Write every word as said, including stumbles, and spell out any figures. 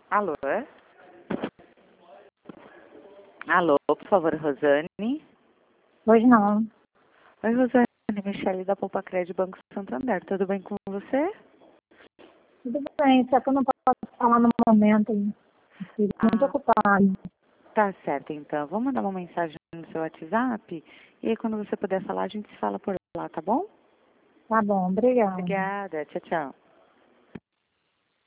Alô? Alô, por favor, Rosane. Hoje não. Oi, Rosane, Michele da Poupa Crédito Banco Santander. Tudo bem com você? Tudo bem, só que eu não posso falar no momento. Estou muito Ah, ocupada. tá certo, então. Vou mandar uma mensagem no seu WhatsApp e aí quando você puder falar, a gente se fala por lá, tá bom? Tá bom, obrigada. Obrigada. Tchau, tchau.